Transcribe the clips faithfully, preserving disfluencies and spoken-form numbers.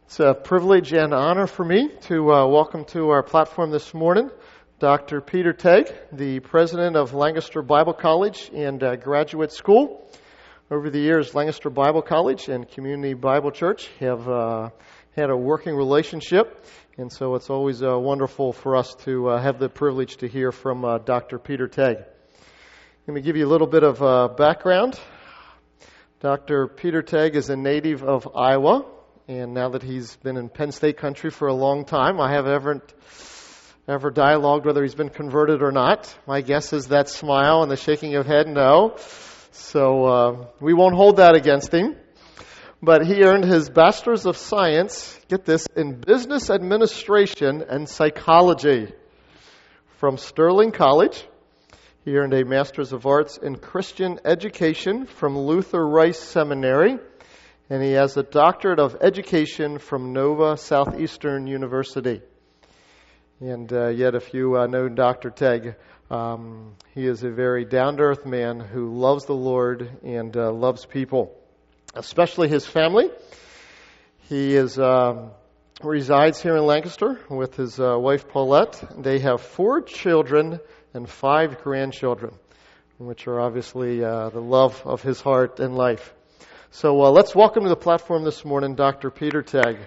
It's a privilege and honor for me to uh, welcome to our platform this morning Doctor Peter Tague, the president of Lancaster Bible College and uh, Graduate School. Over the years, Lancaster Bible College and Community Bible Church have uh, had a working relationship, and so it's always uh, wonderful for us to uh, have the privilege to hear from uh, Doctor Peter Tague. Let me give you a little bit of uh, background. Doctor Peter Tague is a native of Iowa. And now that he's been in Penn State country for a long time, I haven't ever, ever dialogued whether he's been converted or not. My guess is that smile and the shaking of head, no. So uh, we won't hold that against him. But he earned his Bachelor's of Science, get this, in Business Administration and Psychology from Sterling College. He earned a Master's of Arts in Christian Education from Luther Rice Seminary. And he has a Doctorate of Education from Nova Southeastern University. And uh, yet, if you uh, know Doctor Tague, um, he is a very down-to-earth man who loves the Lord and uh, loves people, especially his family. He is um, resides here in Lancaster with his uh, wife Paulette. They have four children and five grandchildren, which are obviously uh, the love of his heart and life. So uh, let's welcome to the platform this morning Doctor Peter Tague.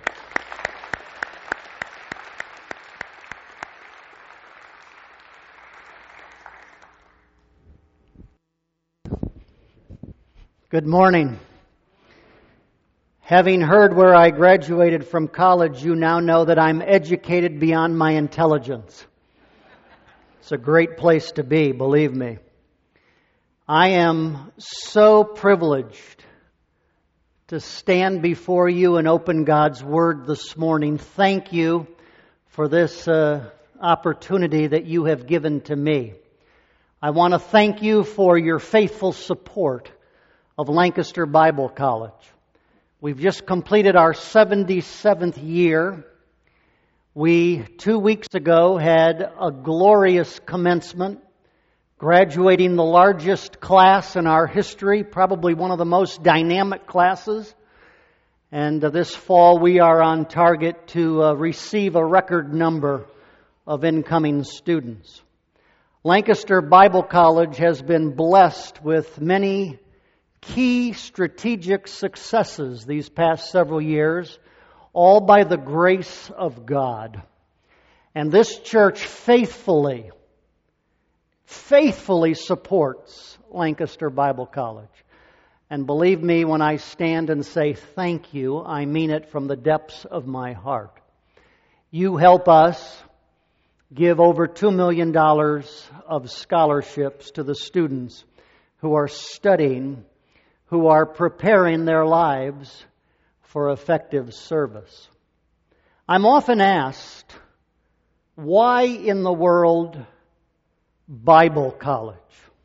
Good morning. Having heard where I graduated from college, you now know that I'm educated beyond my intelligence. It's a great place to be, believe me. I am so privileged to stand before you and open God's Word this morning. Thank you for this uh, opportunity that you have given to me. I want to thank you for your faithful support of Lancaster Bible College. We've just completed our seventy-seventh year. We, two weeks ago, had a glorious commencement, graduating the largest class in our history, probably one of the most dynamic classes. And uh, this fall we are on target to uh, receive a record number of incoming students. Lancaster Bible College has been blessed with many key strategic successes these past several years, all by the grace of God. And this church faithfully faithfully supports Lancaster Bible College. And believe me, when I stand and say thank you, I mean it from the depths of my heart. You help us give over two million dollars of scholarships to the students who are studying, who are preparing their lives for effective service. I'm often asked, why in the world Bible College?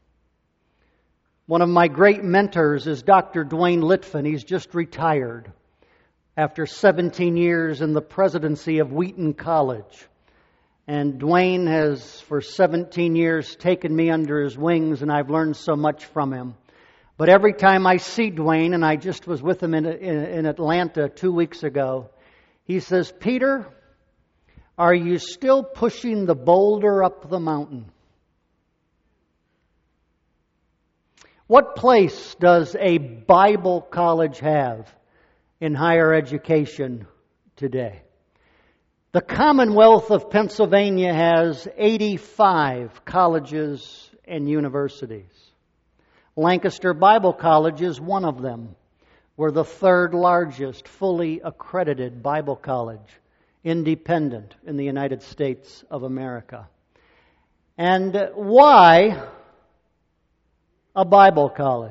One of my great mentors is Doctor Dwayne Litfin. He's just retired after seventeen years in the presidency of Wheaton College. And Dwayne has, for seventeen years, taken me under his wings, and I've learned so much from him. But every time I see Dwayne, and I just was with him in, in, in Atlanta two weeks ago, he says, "Peter, are you still pushing the boulder up the mountain?" What place does a Bible college have in higher education today? The Commonwealth of Pennsylvania has eighty-five colleges and universities. Lancaster Bible College is one of them. We're the third largest fully accredited Bible college, independent in the United States of America. And why a Bible college?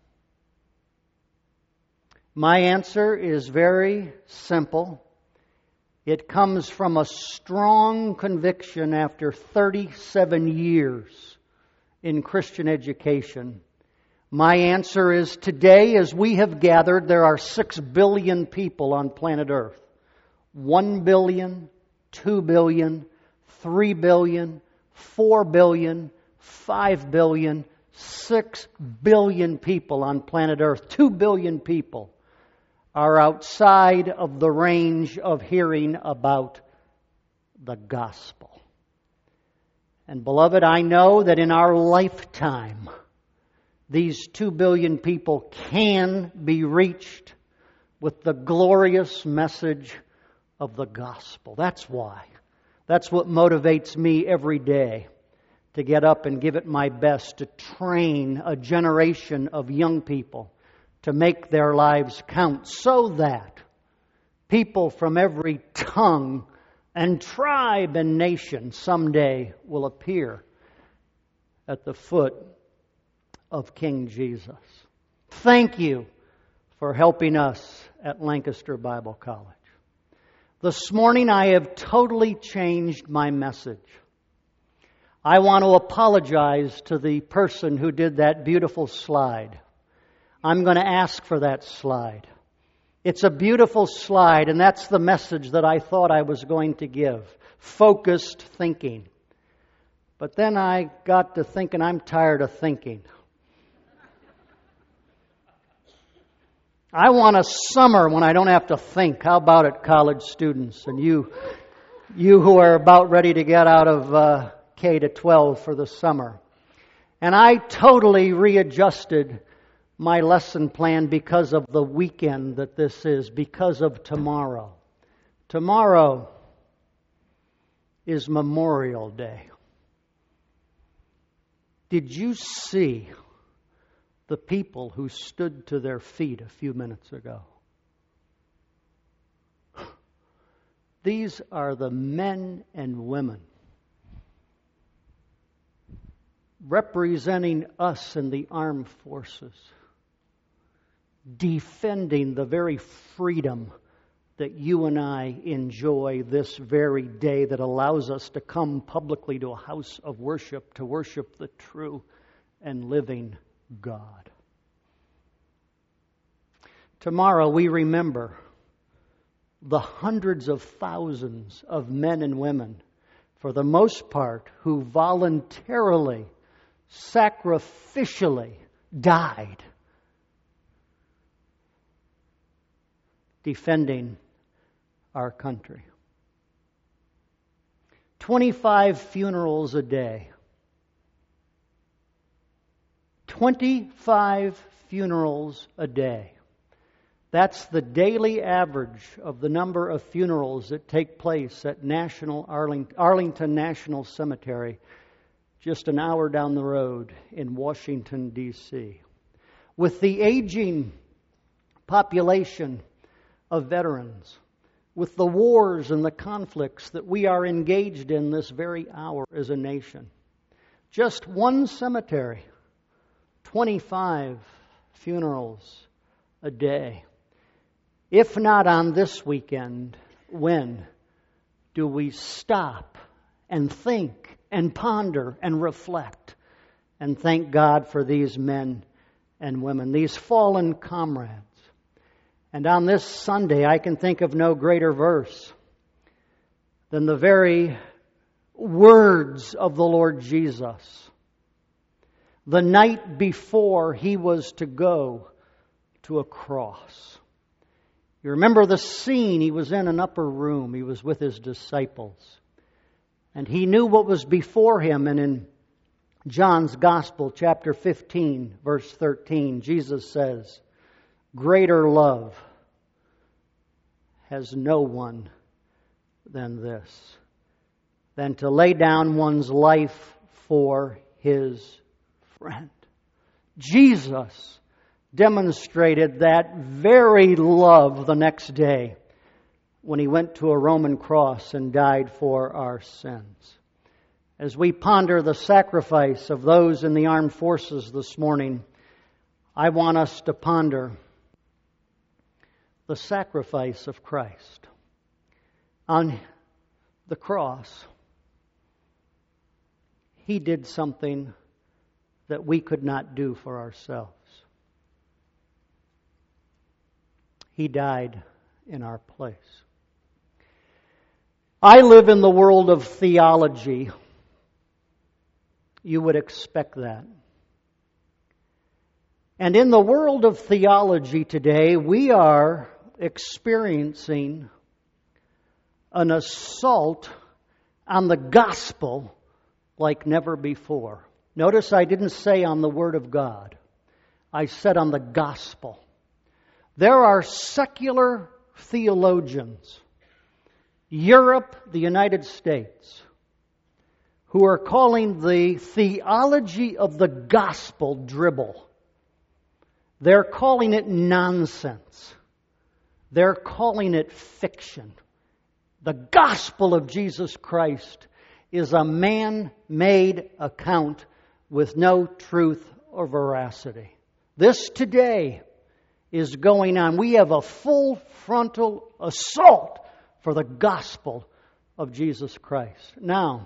My answer is very simple. It comes from a strong conviction after thirty-seven years in Christian education. My answer is today, as we have gathered, there are six billion people on planet Earth. One billion, two billion, three billion, four billion, five billion, six billion people on planet Earth, two billion people. are outside of the range of hearing about the gospel. And beloved, I know that in our lifetime, these two billion people can be reached with the glorious message of the gospel. That's why. That's what motivates me every day to get up and give it my best to train a generation of young people to make their lives count, so that people from every tongue and tribe and nation someday will appear at the foot of King Jesus. Thank you for helping us at Lancaster Bible College. This morning I have totally changed my message. I want to apologize to the person who did that beautiful slide. I'm going to ask for that slide. It's a beautiful slide, and that's the message that I thought I was going to give. Focused thinking. But then I got to thinking, I'm tired of thinking. I want a summer when I don't have to think. How about it, college students? And you you who are about ready to get out of uh, K to twelve for the summer. And I totally readjusted my lesson plan because of the weekend that this is, because of tomorrow. Tomorrow is Memorial Day. Did you see the people who stood to their feet a few minutes ago? These are the men and women representing us in the armed forces, defending the very freedom that you and I enjoy this very day, that allows us to come publicly to a house of worship to worship the true and living God. Tomorrow we remember the hundreds of thousands of men and women, for the most part, who voluntarily, sacrificially died defending our country. twenty-five funerals a day. twenty-five funerals a day. That's the daily average of the number of funerals that take place at National Arlington, Arlington National Cemetery, just an hour down the road in Washington, D C With the aging population of veterans, with the wars and the conflicts that we are engaged in this very hour as a nation, just one cemetery, twenty-five funerals a day. If not on this weekend, when do we stop and think and ponder and reflect and thank God for these men and women, these fallen comrades? And on this Sunday, I can think of no greater verse than the very words of the Lord Jesus, the night before He was to go to a cross. You remember the scene. He was in an upper room. He was with His disciples. And He knew what was before Him. And in John's Gospel, chapter fifteen, verse thirteen, Jesus says, "Greater love has no one than this, than to lay down one's life for his friend." Jesus demonstrated that very love the next day when He went to a Roman cross and died for our sins. As we ponder the sacrifice of those in the armed forces this morning, I want us to ponder the sacrifice of Christ. On the cross, He did something that we could not do for ourselves. He died in our place. I live in the world of theology. You would expect that. And in the world of theology today, we are experiencing an assault on the gospel like never before. Notice I didn't say on the Word of God. I said on the gospel. There are secular theologians, Europe, the United States, who are calling the theology of the gospel dribble. They're calling it nonsense. They're calling it fiction. The gospel of Jesus Christ is a man-made account with no truth or veracity. This today is going on. We have a full frontal assault for the gospel of Jesus Christ. Now,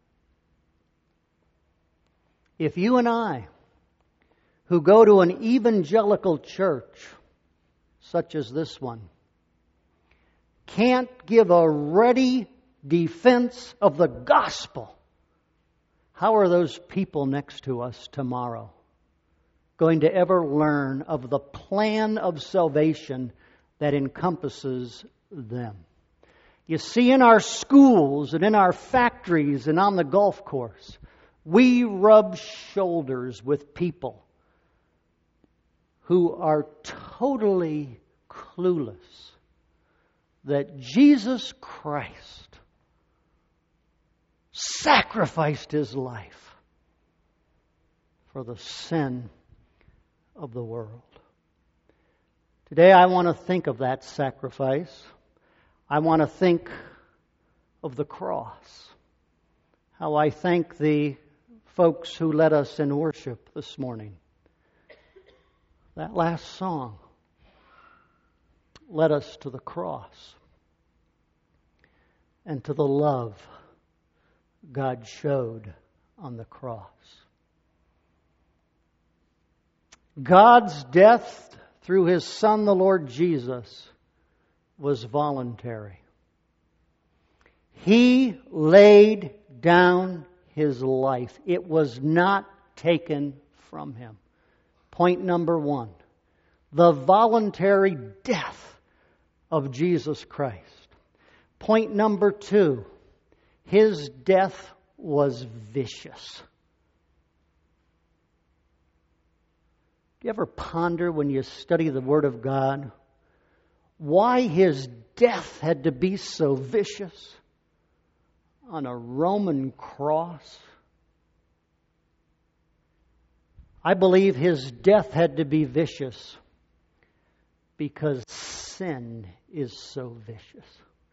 if you and I, who go to an evangelical church such as this one, can't give a ready defense of the gospel, how are those people next to us tomorrow going to ever learn of the plan of salvation that encompasses them? You see, in our schools and in our factories and on the golf course, we rub shoulders with people who are totally clueless that Jesus Christ sacrificed His life for the sin of the world. Today I want to think of that sacrifice. I want to think of the cross. How I thank the folks who led us in worship this morning. That last song led us to the cross and to the love God showed on the cross. God's death through His Son, the Lord Jesus, was voluntary. He laid down His life. It was not taken from Him. Point number one, the voluntary death of Jesus Christ. Point number two, His death was vicious. Do you ever ponder when you study the Word of God why His death had to be so vicious on a Roman cross? I believe His death had to be vicious because sin is so vicious.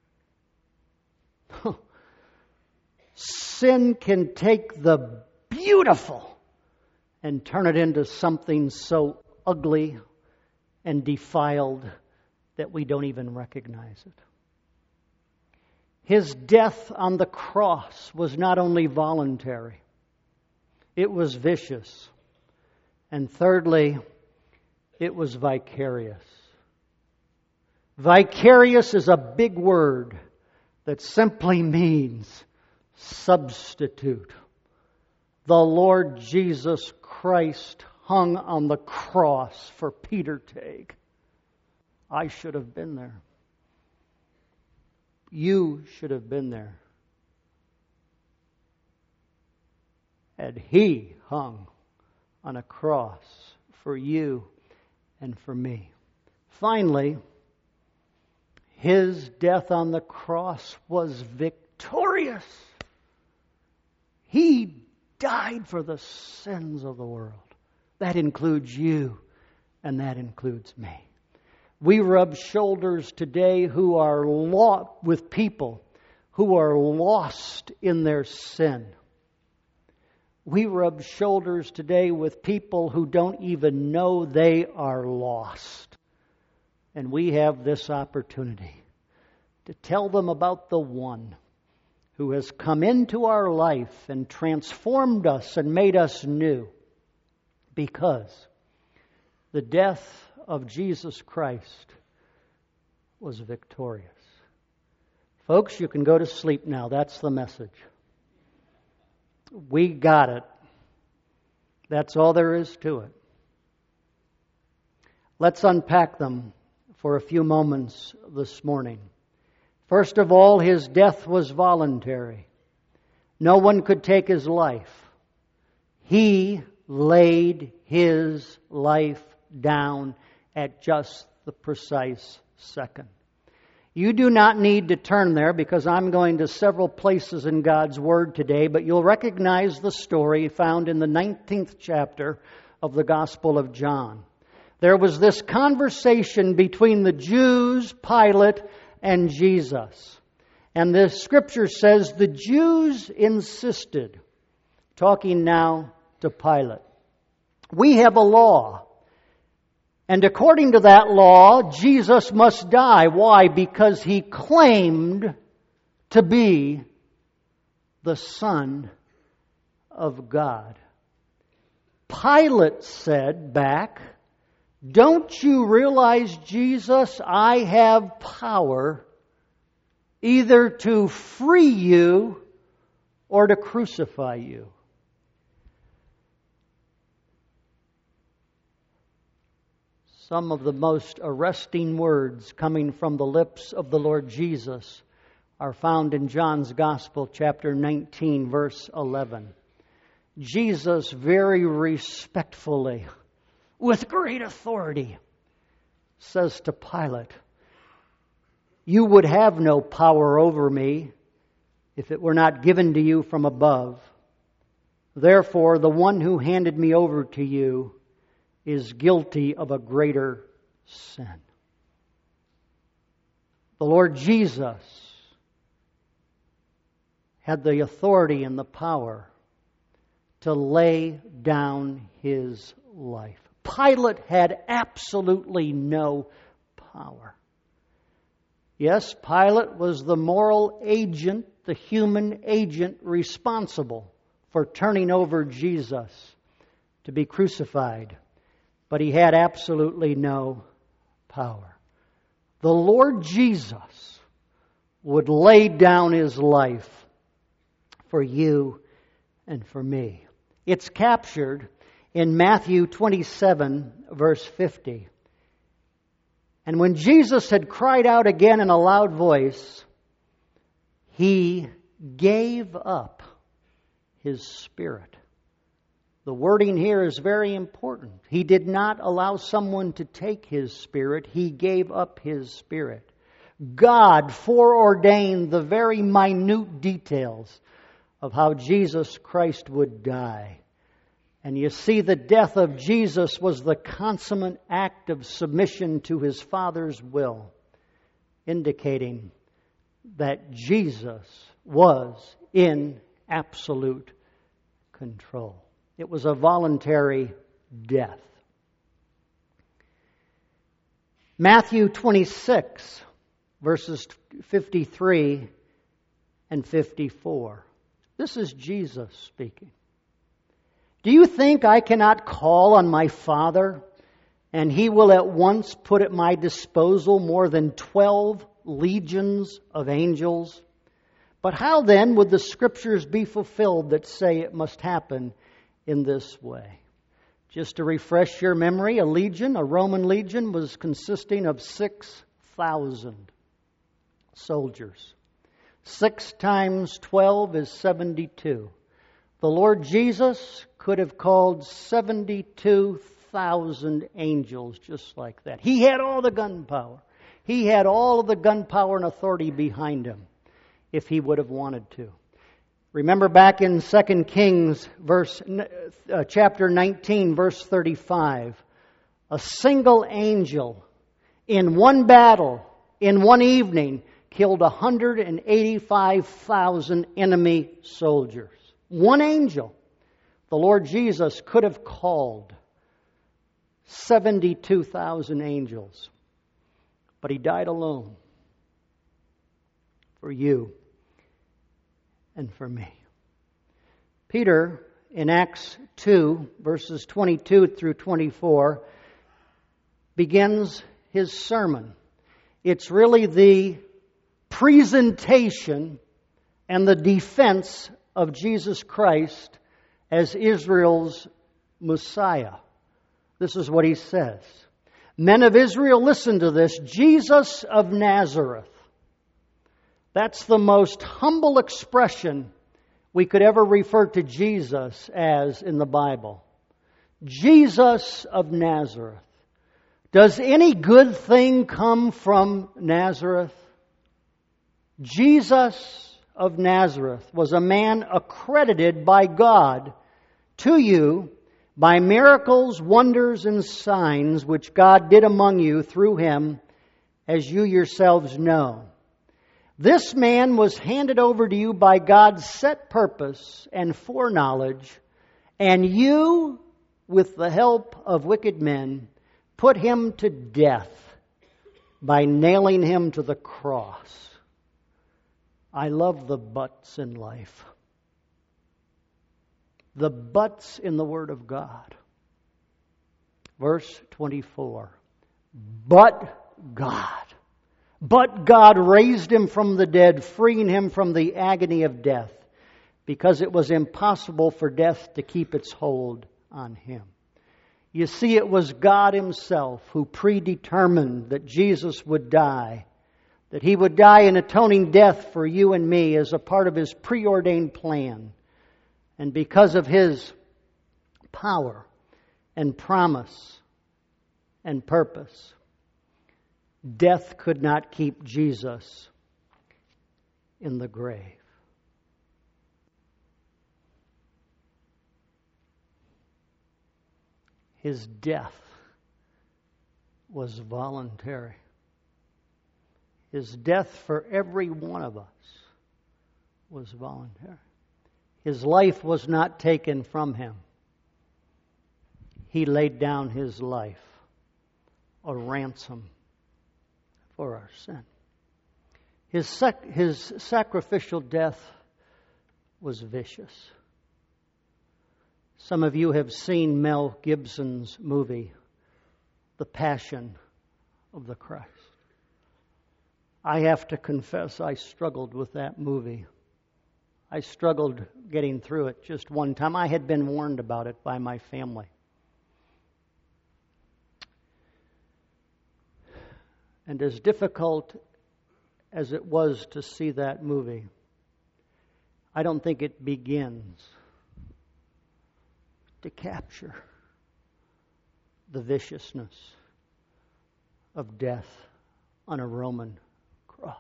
Sin can take the beautiful and turn it into something so ugly and defiled that we don't even recognize it. His death on the cross was not only voluntary, it was vicious. And thirdly, it was vicarious. Vicarious is a big word that simply means substitute. The Lord Jesus Christ hung on the cross for Peter Tague. I should have been there. You should have been there. And He hung on a cross for you and for me. Finally, His death on the cross was victorious. He died for the sins of the world. That includes you, and that includes me. We rub shoulders today who are lo- with people who are lost in their sin. We rub shoulders today with people who don't even know they are lost. And we have this opportunity to tell them about the one who has come into our life and transformed us and made us new, because the death of Jesus Christ was victorious. Folks, you can go to sleep now. That's the message. We got it. That's all there is to it. Let's unpack them for a few moments this morning. First of all, His death was voluntary. No one could take His life. He laid His life down at just the precise second. You do not need to turn there because I'm going to several places in God's Word today, but you'll recognize the story found in the nineteenth chapter of the Gospel of John. There was this conversation between the Jews, Pilate, and Jesus. And the Scripture says the Jews insisted, talking now to Pilate, "We have a law. And according to that law, Jesus must die." Why? Because He claimed to be the Son of God. Pilate said back, "Don't you realize, Jesus, I have power either to free you or to crucify you?" Some of the most arresting words coming from the lips of the Lord Jesus are found in John's Gospel, chapter nineteen, verse eleven. Jesus very respectfully, with great authority, says to Pilate, "You would have no power over me if it were not given to you from above. Therefore, the one who handed me over to you is guilty of a greater sin." The Lord Jesus had the authority and the power to lay down His life. Pilate had absolutely no power. Yes, Pilate was the moral agent, the human agent responsible for turning over Jesus to be crucified. But he had absolutely no power. The Lord Jesus would lay down His life for you and for me. It's captured in Matthew twenty-seven, verse fifty. "And when Jesus had cried out again in a loud voice, He gave up His spirit." The wording here is very important. He did not allow someone to take His spirit. He gave up His spirit. God foreordained the very minute details of how Jesus Christ would die. And you see, the death of Jesus was the consummate act of submission to His Father's will, indicating that Jesus was in absolute control. It was a voluntary death. Matthew twenty-six, verses fifty-three and fifty-four. This is Jesus speaking. "Do you think I cannot call on my Father, and He will at once put at my disposal more than twelve legions of angels? But how then would the Scriptures be fulfilled that say it must happen in this way?" Just to refresh your memory, a legion, a Roman legion, was consisting of six thousand soldiers. Six times twelve is seventy-two. The Lord Jesus could have called seventy-two thousand angels just like that. He had all the gunpowder. He had all of the gunpowder and authority behind Him if He would have wanted to. Remember back in Second Kings, verse uh, chapter nineteen, verse thirty-five. A single angel in one battle, in one evening, killed one hundred eighty-five thousand enemy soldiers. One angel. The Lord Jesus could have called seventy-two thousand angels, but He died alone for you and for me. Peter, in Acts two, verses twenty-two through twenty-four, begins his sermon. It's really the presentation and the defense of Jesus Christ as Israel's Messiah. This is what he says. Men of Israel, listen to this. Jesus of Nazareth. That's the most humble expression we could ever refer to Jesus as in the Bible. Jesus of Nazareth. Does any good thing come from Nazareth? Jesus of Nazareth was a man accredited by God to you by miracles, wonders, and signs which God did among you through him, as you yourselves know. This man was handed over to you by God's set purpose and foreknowledge, and you, with the help of wicked men, put him to death by nailing him to the cross. I love the buts in life. The buts in the Word of God. Verse twenty-four. But God. But God raised him from the dead, freeing him from the agony of death, because it was impossible for death to keep its hold on him. You see, it was God himself who predetermined that Jesus would die, that he would die an atoning death for you and me as a part of his preordained plan. And because of his power and promise and purpose, death could not keep Jesus in the grave. His death was voluntary. His death for every one of us was voluntary. His life was not taken from him. He laid down his life, a ransom for our sin. His, sac- his sacrificial death was vicious. Some of you have seen Mel Gibson's movie, The Passion of the Christ. I have to confess I struggled with that movie. I struggled getting through it just one time. I had been warned about it by my family. And as difficult as it was to see that movie, I don't think it begins to capture the viciousness of death on a Roman cross.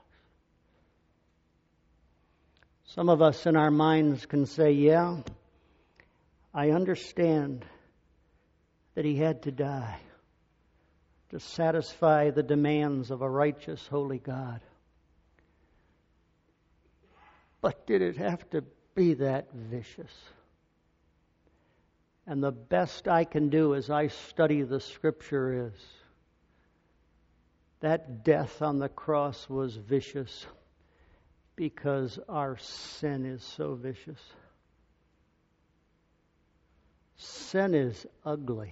Some of us in our minds can say, yeah, I understand that he had to die to satisfy the demands of a righteous, holy God. But did it have to be that vicious? And the best I can do as I study the Scripture is that death on the cross was vicious because our sin is so vicious. Sin is ugly.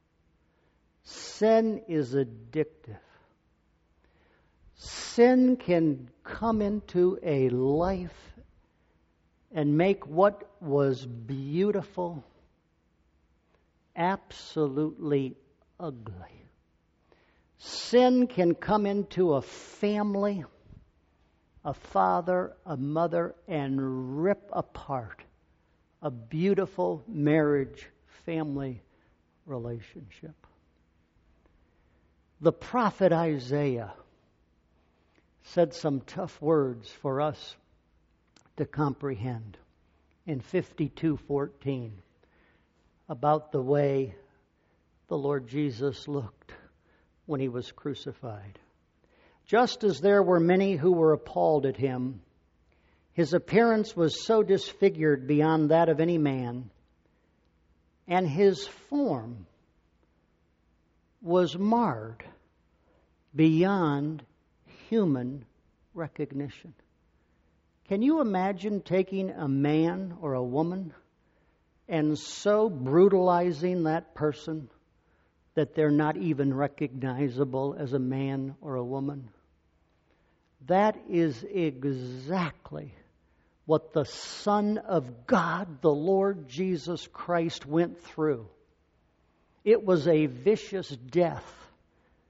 Sin is addictive. Sin can come into a life and make what was beautiful absolutely ugly. Sin can come into a family, a father, a mother, and rip apart a beautiful marriage, family relationship. The prophet Isaiah said some tough words for us to comprehend in fifty-two fourteen about the way the Lord Jesus looked when he was crucified. Just as there were many who were appalled at him, his appearance was so disfigured beyond that of any man, and his form was marred beyond human recognition. Can you imagine taking a man or a woman and so brutalizing that person that they're not even recognizable as a man or a woman? That is exactly what the Son of God, the Lord Jesus Christ, went through. It was a vicious death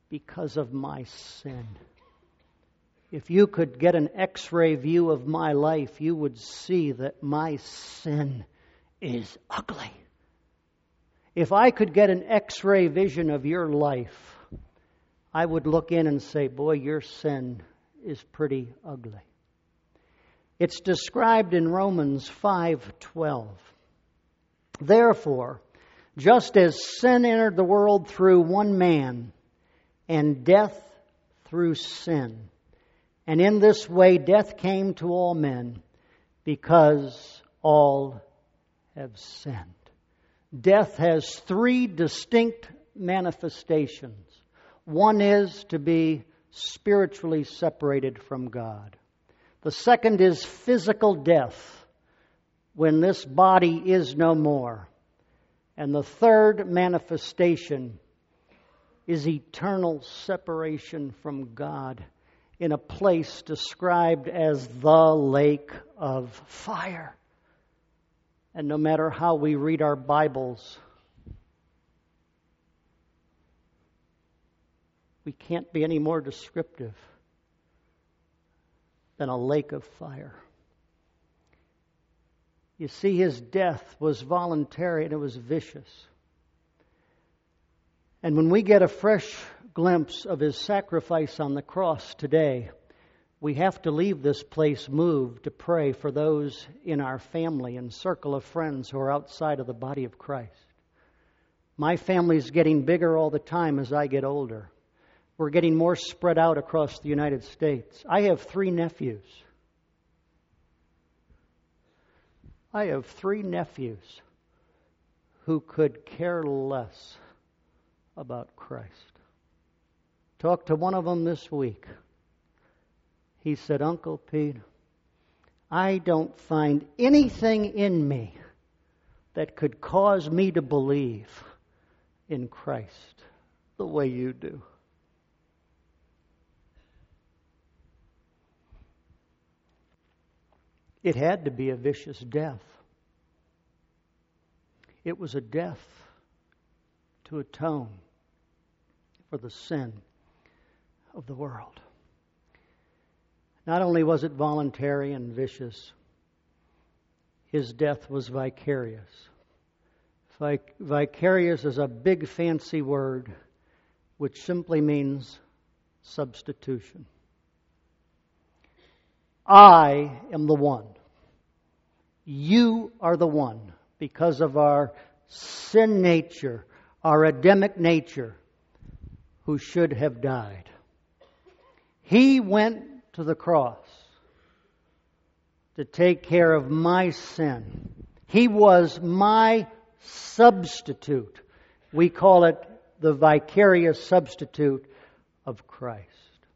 because of my sin. If you could get an X-ray view of my life, you would see that my sin is ugly. If I could get an X-ray vision of your life, I would look in and say, boy, your sin is pretty ugly. It's described in Romans five twelve. Therefore, just as sin entered the world through one man, and death through sin, and in this way death came to all men, because all have sinned. Death has three distinct manifestations. One is to be spiritually separated from God. The second is physical death, when this body is no more. And the third manifestation is eternal separation from God in a place described as the lake of fire. And no matter how we read our Bibles, we can't be any more descriptive than a lake of fire. You see, his death was voluntary and it was vicious. And when we get a fresh glimpse of his sacrifice on the cross today, we have to leave this place moved to pray for those in our family and circle of friends who are outside of the body of Christ. My family's getting bigger all the time as I get older. We're getting more spread out across the United States. I have three nephews. I have three nephews who could care less about Christ. Talked to one of them this week. He said, Uncle Pete, I don't find anything in me that could cause me to believe in Christ the way you do. It had to be a vicious death. It was a death to atone for the sin of the world. Not only was it voluntary and vicious, his death was vicarious. Vic- vicarious is a big fancy word which simply means substitution. I am the one. You are the one, because of our sin nature, our Adamic nature, who should have died. He went to the cross to take care of my sin. He was my substitute. We call it the vicarious substitute of Christ.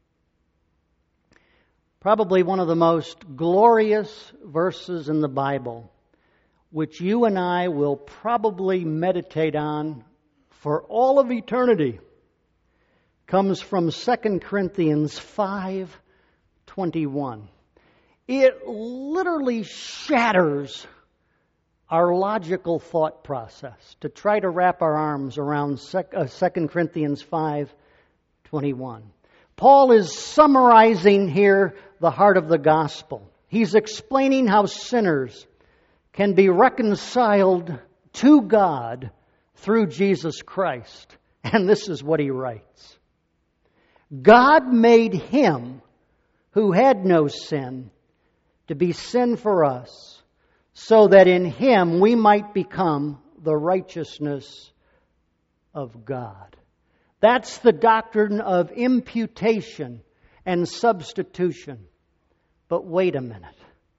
Probably one of the most glorious verses in the Bible, which you and I will probably meditate on for all of eternity, comes from Second Corinthians five twenty-one. It literally shatters our logical thought process to try to wrap our arms around Second Corinthians five twenty-one. Paul is summarizing here the heart of the gospel. He's explaining how sinners can be reconciled to God through Jesus Christ. And this is what he writes. God made him who had no sin to be sin for us, so that in him we might become the righteousness of God. That's the doctrine of imputation and substitution. But wait a minute.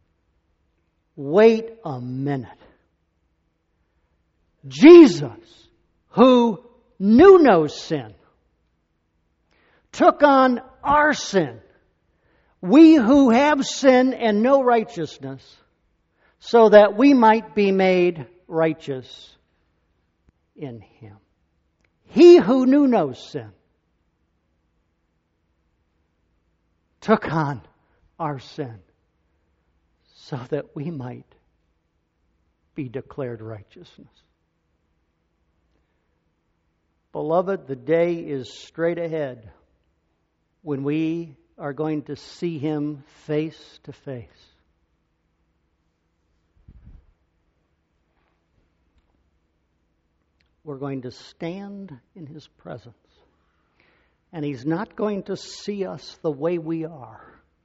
Wait a minute. Jesus, who knew no sin, took on our sin. We who have sin and no righteousness, so that we might be made righteous in him. He who knew no sin took on our sin so that we might be declared righteousness. Beloved, the day is straight ahead when we are going to see Him face to face. We're going to stand in His presence. And He's not going to see us the way we are.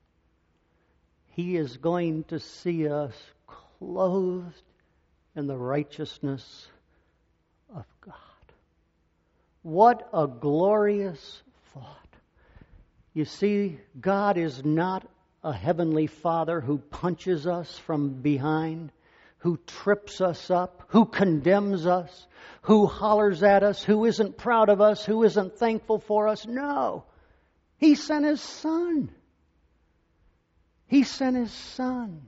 He is going to see us clothed in the righteousness of God. What a glorious thought. You see, God is not a heavenly Father who punches us from behind, who trips us up, who condemns us, who hollers at us, who isn't proud of us, who isn't thankful for us. No. He sent His Son. He sent His Son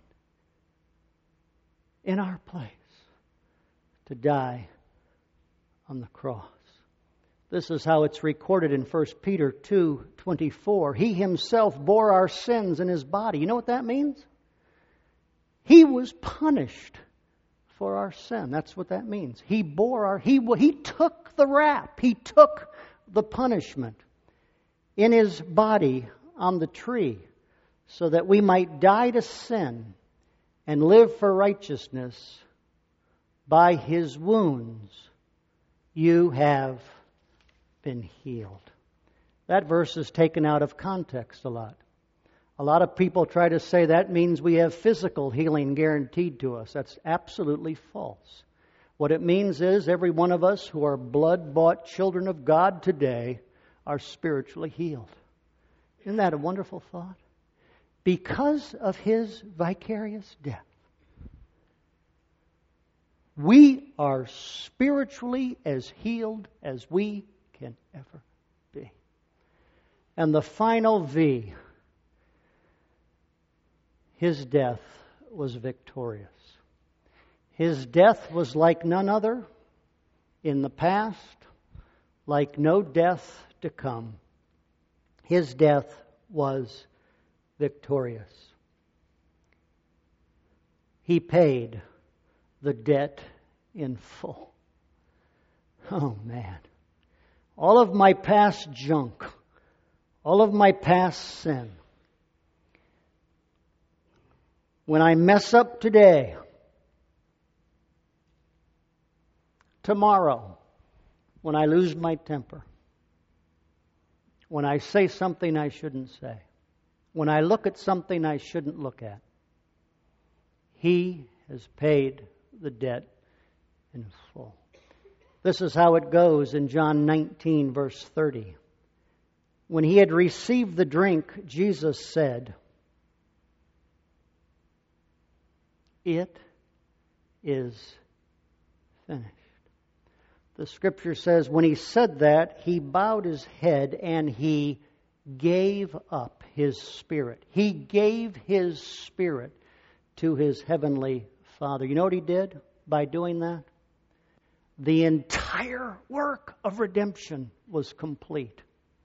in our place to die on the cross. This is how it's recorded in First Peter two twenty-four. He Himself bore our sins in His body. You know what that means? He was punished for our sin. That's what that means. He bore our, He, he took the rap. He took the punishment in His body on the tree so that we might die to sin and live for righteousness. By His wounds you have been healed. That verse is taken out of context a lot. A lot of people try to say that means we have physical healing guaranteed to us. That's absolutely false. What it means is every one of us who are blood-bought children of God today are spiritually healed. Isn't that a wonderful thought? Because of His vicarious death, we are spiritually as healed as we can ever be. And the final V, His death was victorious. His death was like none other in the past, like no death to come. His death was victorious. He paid the debt in full. Oh man. All of my past junk, all of my past sin, when I mess up today, tomorrow, when I lose my temper, when I say something I shouldn't say, when I look at something I shouldn't look at, He has paid the debt in full. This is how it goes in John nineteen, verse thirty. When He had received the drink, Jesus said, "It is finished." The Scripture says when He said that, He bowed His head and He gave up His spirit. He gave His spirit to His heavenly Father. You know what He did by doing that? The entire work of redemption was complete.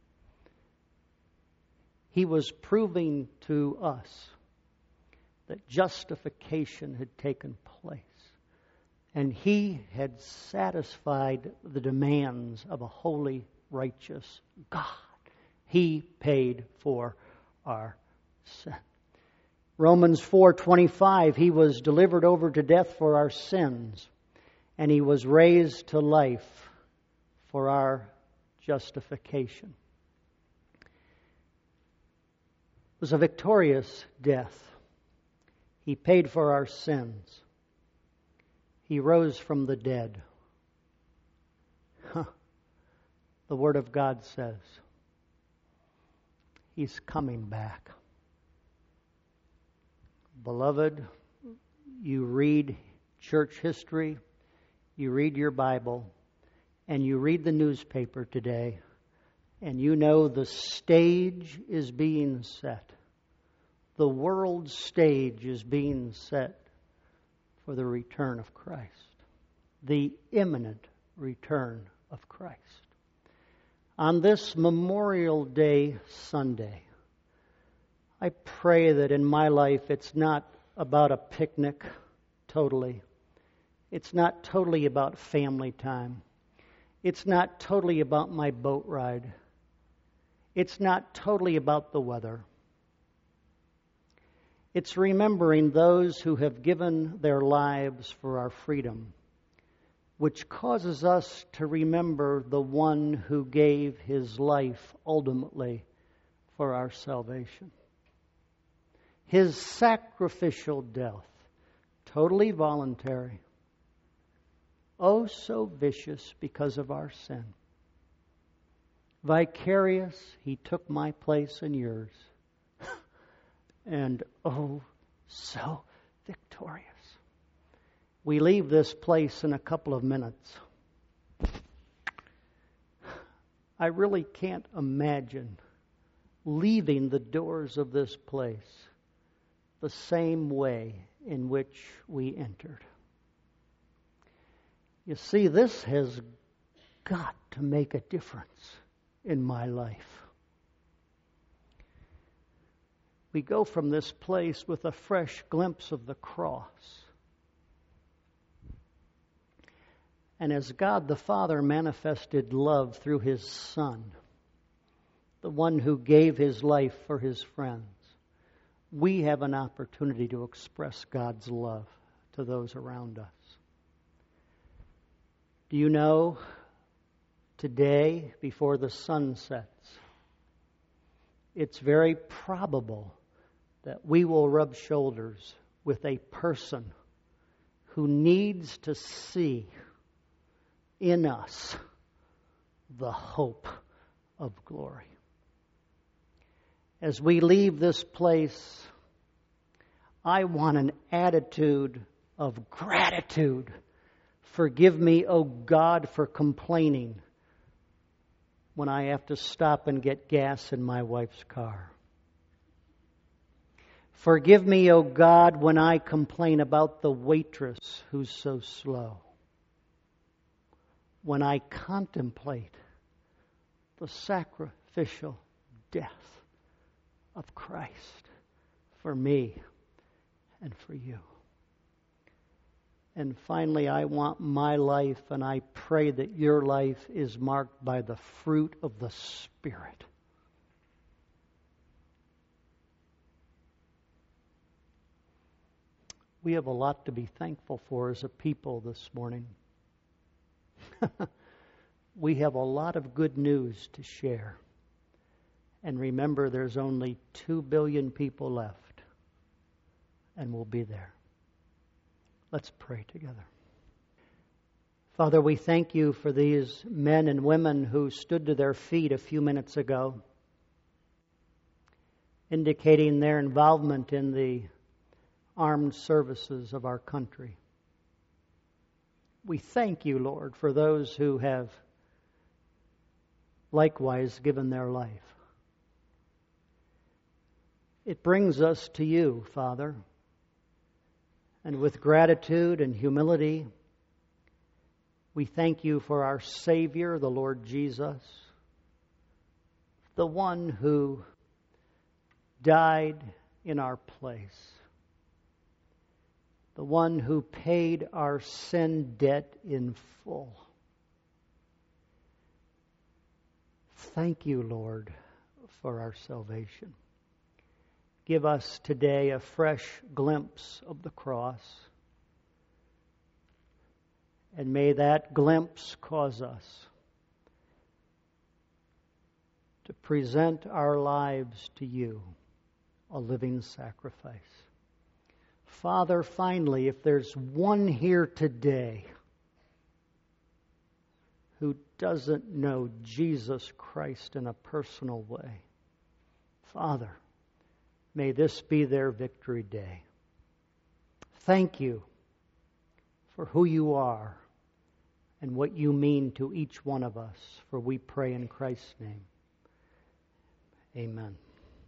He was proving to us that justification had taken place. And He had satisfied the demands of a holy, righteous God. He paid for our sin. Romans four twenty-five, He was delivered over to death for our sins, and He was raised to life for our justification. It was a victorious death. He paid for our sins. He rose from the dead. Huh. The Word of God says He's coming back. Beloved, you read church history, you read your Bible, and you read the newspaper today, and you know the stage is being set. The world stage is being set for the return of Christ. The imminent return of Christ. On this Memorial Day Sunday, I pray that in my life it's not about a picnic totally. It's not totally about family time. It's not totally about my boat ride. It's not totally about the weather. It's remembering those who have given their lives for our freedom, which causes us to remember the one who gave his life ultimately for our salvation. His sacrificial death, totally voluntary, oh so vicious because of our sin. Vicarious, he took my place and yours. And oh, so victorious. We leave this place in a couple of minutes. I really can't imagine leaving the doors of this place the same way in which we entered. You see, this has got to make a difference in my life. We go from this place with a fresh glimpse of the cross. And as God the Father manifested love through His Son, the one who gave His life for His friends, we have an opportunity to express God's love to those around us. Do you know, today, before the sun sets, it's very probable that we will rub shoulders with a person who needs to see in us the hope of glory. As we leave this place, I want an attitude of gratitude. Forgive me, O God, for complaining when I have to stop and get gas in my wife's car. Forgive me, O God, when I complain about the waitress who's so slow. When I contemplate the sacrificial death of Christ for me and for you. And finally, I want my life, and I pray that your life is marked by the fruit of the Spirit. We have a lot to be thankful for as a people this morning. We have a lot of good news to share. And remember, there's only two billion people left, and we'll be there. Let's pray together. Father, we thank you for these men and women who stood to their feet a few minutes ago, indicating their involvement in the armed services of our country. We thank you, Lord, for those who have likewise given their life. It brings us to you, Father, and with gratitude and humility, we thank you for our Savior, the Lord Jesus, the one who died in our place, the one who paid our sin debt in full. Thank you, Lord, for our salvation. Give us today a fresh glimpse of the cross. And may that glimpse cause us to present our lives to you, a living sacrifice. Father, finally, if there's one here today who doesn't know Jesus Christ in a personal way, Father, may this be their victory day. Thank you for who you are and what you mean to each one of us, for we pray in Christ's name. Amen.